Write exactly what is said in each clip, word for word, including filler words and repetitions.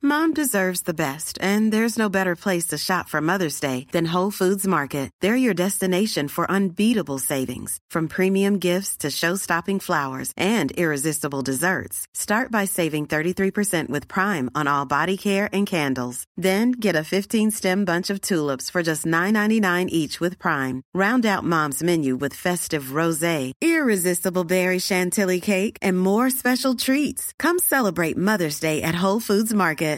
Mom deserves the best, and there's no better place to shop for Mother's Day than Whole Foods Market. They're your destination for unbeatable savings, from premium gifts to show-stopping flowers and irresistible desserts. Start by saving thirty-three percent with Prime on all body care and candles. Then get a fifteen-stem bunch of tulips for just nine ninety-nine each with Prime. Round out Mom's menu with festive rosé, irresistible berry chantilly cake, and more special treats. Come celebrate Mother's Day at Whole Foods Market.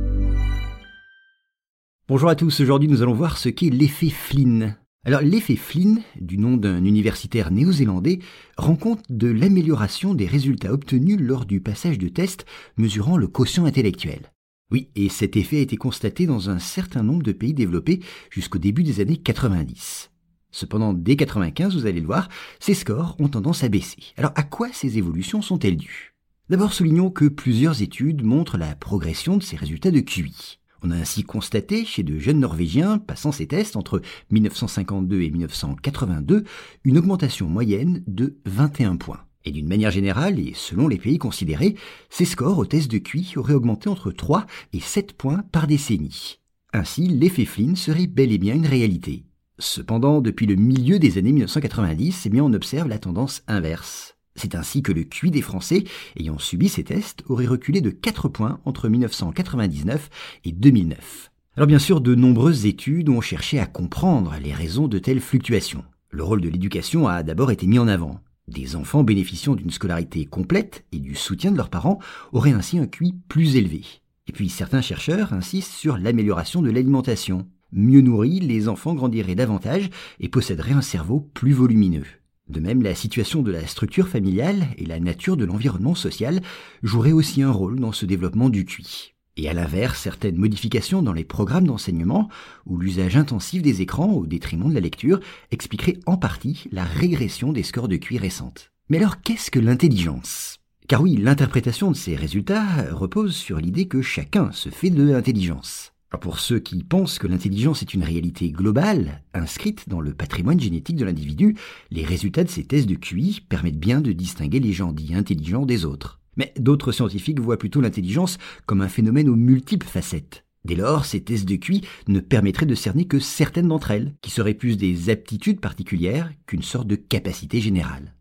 Bonjour à tous, aujourd'hui nous allons voir ce qu'est l'effet Flynn. Alors l'effet Flynn, du nom d'un universitaire néo-zélandais, rend compte de l'amélioration des résultats obtenus lors du passage de tests mesurant le quotient intellectuel. Oui, et cet effet a été constaté dans un certain nombre de pays développés jusqu'au début des années quatre-vingt-dix. Cependant, dès quatre-vingt-quinze, vous allez le voir, ces scores ont tendance à baisser. Alors à quoi ces évolutions sont-elles dues ? D'abord, soulignons que plusieurs études montrent la progression de ces résultats de Q I. On a ainsi constaté chez de jeunes Norvégiens passant ces tests entre mille neuf cent cinquante-deux et mille neuf cent quatre-vingt-deux une augmentation moyenne de vingt et un points. Et d'une manière générale, et selon les pays considérés, ces scores aux tests de Q I auraient augmenté entre trois et sept points par décennie. Ainsi, l'effet Flynn serait bel et bien une réalité. Cependant, depuis le milieu des années mille neuf cent quatre-vingt-dix, eh bien, on observe la tendance inverse. C'est ainsi que le Q I des Français ayant subi ces tests aurait reculé de quatre points entre mille neuf cent quatre-vingt-dix-neuf et deux mille neuf. Alors bien sûr, de nombreuses études ont cherché à comprendre les raisons de telles fluctuations. Le rôle de l'éducation a d'abord été mis en avant. Des enfants bénéficiant d'une scolarité complète et du soutien de leurs parents auraient ainsi un Q I plus élevé. Et puis certains chercheurs insistent sur l'amélioration de l'alimentation. Mieux nourris, les enfants grandiraient davantage et posséderaient un cerveau plus volumineux. De même, la situation de la structure familiale et la nature de l'environnement social joueraient aussi un rôle dans ce développement du Q I. Et à l'inverse, certaines modifications dans les programmes d'enseignement ou l'usage intensif des écrans au détriment de la lecture expliqueraient en partie la régression des scores de Q I récentes. Mais alors, qu'est-ce que l'intelligence ? Car oui, l'interprétation de ces résultats repose sur l'idée que chacun se fait de l'intelligence. Alors pour ceux qui pensent que l'intelligence est une réalité globale, inscrite dans le patrimoine génétique de l'individu, les résultats de ces tests de Q I permettent bien de distinguer les gens dits intelligents des autres. Mais d'autres scientifiques voient plutôt l'intelligence comme un phénomène aux multiples facettes. Dès lors, ces tests de Q I ne permettraient de cerner que certaines d'entre elles, qui seraient plus des aptitudes particulières qu'une sorte de capacité générale.